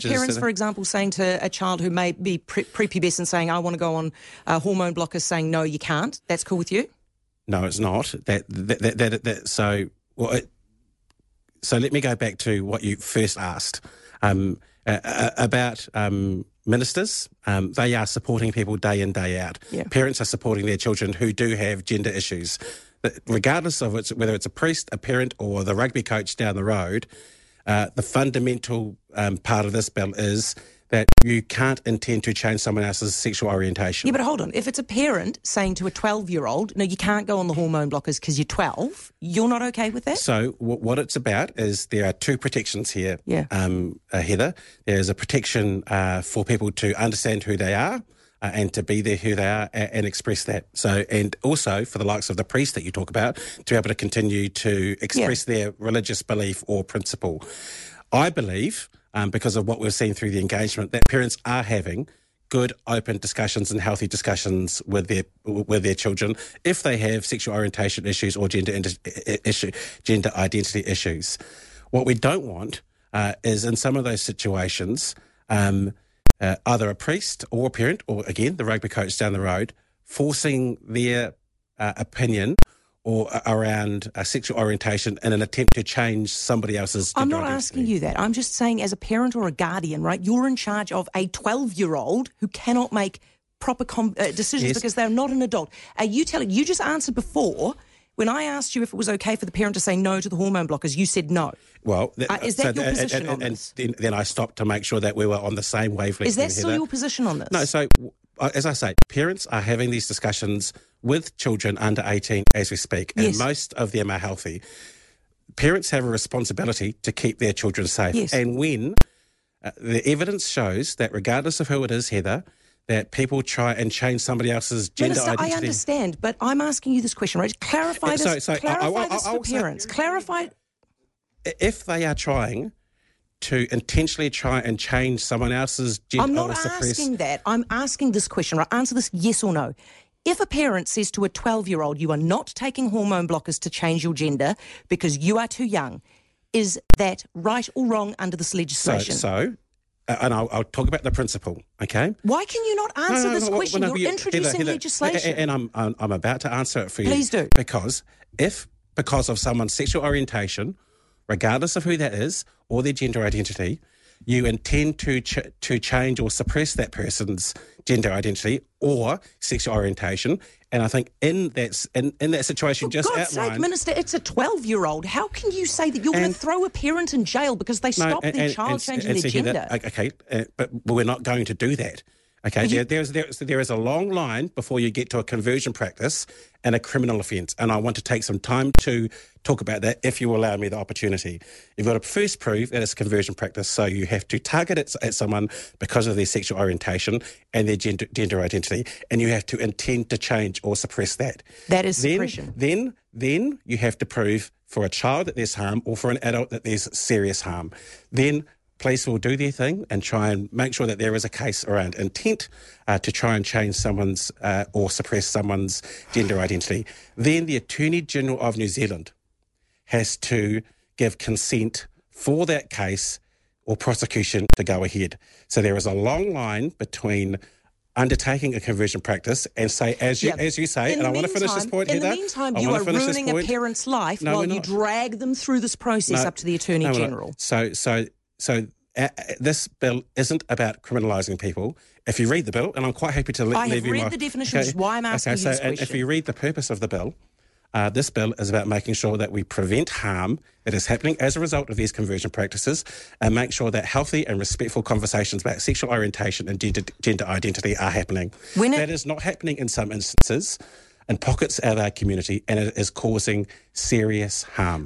Parents, for example, saying to a child who may be prepubescent saying, I want to go on hormone blockers, saying, no, you can't. That's cool with you? No, it's not. So let me go back to what you first asked about ministers. They are supporting people day in, day out. Yeah. Parents are supporting their children who do have gender issues. Regardless of whether it's a priest, a parent, or the rugby coach down the road, the fundamental part of this bill is that you can't intend to change someone else's sexual orientation. Yeah, but hold on. If it's a parent saying to a 12-year-old, no, you can't go on the hormone blockers because you're 12, you're not okay with that? So what it's about is there are two protections here, Yeah. Heather. There's a protection for people to understand who they are and to be there who they are and express that. So, and also for the likes of the priest that you talk about, to be able to continue to express their religious belief or principle. I believe, because of what we've seen through the engagement, that parents are having good, open discussions and healthy discussions with their children if they have sexual orientation issues or gender identity issues. What we don't want is in some of those situations, either a priest or a parent, or again, the rugby coach down the road, forcing their opinion or around sexual orientation in an attempt to change somebody else's gender I'm not identity. asking you that. I'm just saying as a parent or a guardian, right, you're in charge of a 12-year-old who cannot make proper decisions because they're not an adult. Are you you just answered before when I asked you if it was okay for the parent to say no to the hormone blockers, you said no. Well, is that your position on this? And then I stopped to make sure that we were on the same wavelength. Is that still your position on this? No, so as I say, parents are having these discussions with children under 18 as we speak, and most of them are healthy. Parents have a responsibility to keep their children safe. Yes. And when the evidence shows that regardless of who it is, Heather, that people try and change somebody else's gender Minister, identity. I understand, but I'm asking you this question, right? Clarify this, clarify this for parents. Clarify. If they are trying to intentionally try and change someone else's gender, I'm not asking that. I'm asking this question, right? Answer this yes or no. If a parent says to a 12-year-old, you are not taking hormone blockers to change your gender because you are too young, is that right or wrong under this legislation? And I'll talk about the principle, okay? Why can you not answer this question? You're introducing Heather, legislation. And I'm about to answer it for you. Please do. Because of someone's sexual orientation, regardless of who that is or their gender identity, you intend to change or suppress that person's gender identity or sexual orientation. And I think in that situation, For God's sake, Minister, it's a 12-year-old. How can you say that you're going to throw a parent in jail because they stopped their child changing their gender? But we're not going to do that. Okay, there is a long line before you get to a conversion practice and a criminal offence, and I want to take some time to talk about that if you allow me the opportunity. You've got to first prove that it's a conversion practice, so you have to target it at someone because of their sexual orientation and their gender identity, and you have to intend to change or suppress that. That is suppression. Then you have to prove for a child that there's harm or for an adult that there's serious harm. Then police will do their thing and try and make sure that there is a case around intent to try and change someone's or suppress someone's gender identity. Then the Attorney General of New Zealand has to give consent for that case or prosecution to go ahead. So there is a long line between undertaking a conversion practice and say, as you say, and I want to finish this point, Heather. In the meantime, you are ruining a parent's life while you drag them through this process up to the Attorney General. So this bill isn't about criminalising people. If you read the bill, and I'm quite happy to leave you... I have read the definition, which is why I'm asking you this question. And if you read the purpose of the bill, this bill is about making sure that we prevent harm that is happening as a result of these conversion practices and make sure that healthy and respectful conversations about sexual orientation and gender identity are happening. That is not happening in some instances in pockets of our community, and it is causing serious harm.